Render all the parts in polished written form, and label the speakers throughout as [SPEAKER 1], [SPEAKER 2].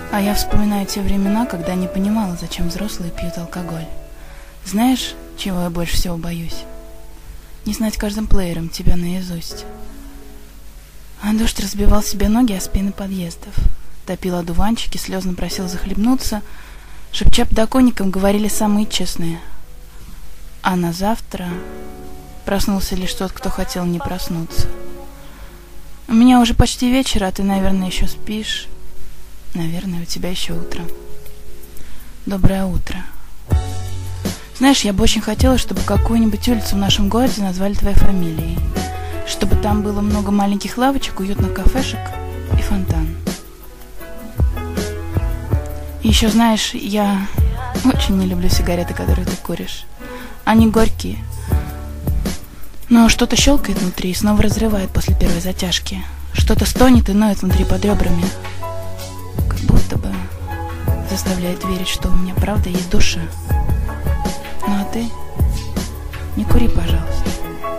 [SPEAKER 1] А я вспоминаю те времена, когда не понимала, зачем взрослые пьют алкоголь. Знаешь, чего я больше всего боюсь? Не знать каждым плеером тебя наизусть. А дождь разбивал себе ноги о спины подъездов. Топил одуванчики, слезно просил захлебнуться. Шепча подоконником говорили самые честные. А на завтра проснулся лишь тот, кто хотел не проснуться. У меня уже почти вечер, а ты, наверное, еще спишь. Наверное, у тебя еще утро. Доброе утро. Знаешь, я бы очень хотела, чтобы какую-нибудь улицу в нашем городе назвали твоей фамилией. Чтобы там было много маленьких лавочек, уютных кафешек и фонтан. И еще, знаешь, я очень не люблю сигареты, которые ты куришь. Они горькие. Но что-то щелкает внутри и снова разрывает после первой затяжки. Что-то стонет и ноет внутри под ребрами. Как будто бы заставляет верить, что у меня правда есть душа. Ну а ты не кури, пожалуйста.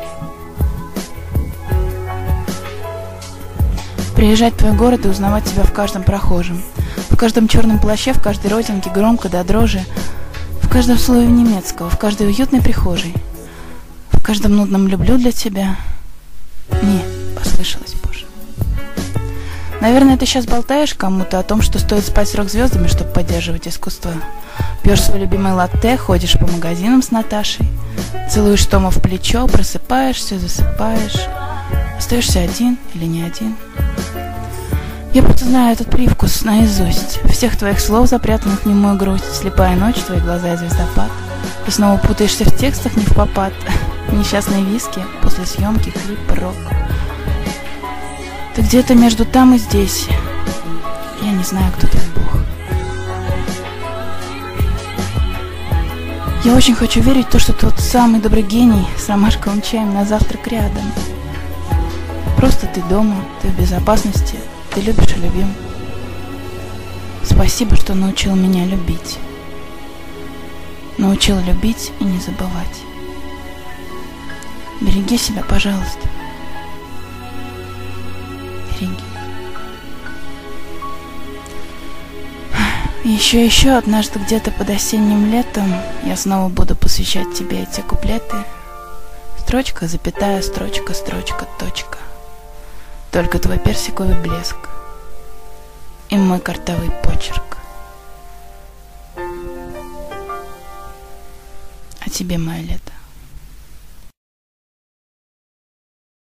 [SPEAKER 1] Приезжать в твой город и узнавать тебя в каждом прохожем, в каждом черном плаще, в каждой родинке, громко до дрожи, в каждом слове немецкого, в каждой уютной прихожей, в каждом нудном «люблю для тебя». Не, послышалось, Боже. Наверное, ты сейчас болтаешь кому-то о том, что стоит спать с рок-звездами, чтобы поддерживать искусство. Пьешь свой любимый латте, ходишь по магазинам с Наташей, целуешь Тома в плечо, просыпаешься, засыпаешь. Остаешься один или не один. Я просто знаю этот привкус наизусть. Всех твоих слов, запрятанных в немую грусть, слепая ночь, твои глаза и звездопад. Ты снова путаешься в текстах не впопад. Несчастные виски, после съемки клип, рок. Ты где-то между там и здесь. Я не знаю, кто твой Бог. Я очень хочу верить в то, что тот самый добрый гений с ромашковым чаем на завтрак рядом. Просто ты дома, ты в безопасности, ты любишь и любим. Спасибо, что научил меня любить. Научил любить и не забывать. Береги себя, пожалуйста. Береги. Еще однажды где-то под осенним летом я снова буду посвящать тебе эти куплеты. Строчка, запятая, строчка, строчка, точка. Только твой персиковый блеск и мой картавый почерк. А тебе мое лето.